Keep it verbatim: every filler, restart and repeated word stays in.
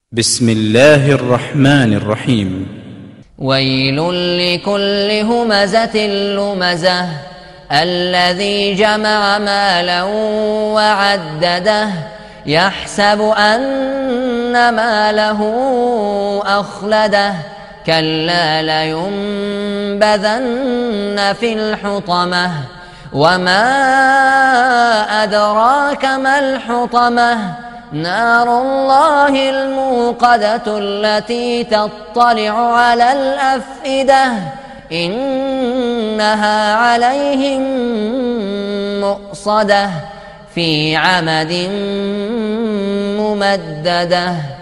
بسم الله الرحمن الرحيم. ويل لكل همزة لمزة الذي جمع مالا وعدده يحسب أن ماله أخلده كلا لينبذن في الحطمة وما أدراك ما الحطمة نار الله الموقدة التي تطلع على الأفئدة إنها عليهم مؤصدة في عمد ممددة.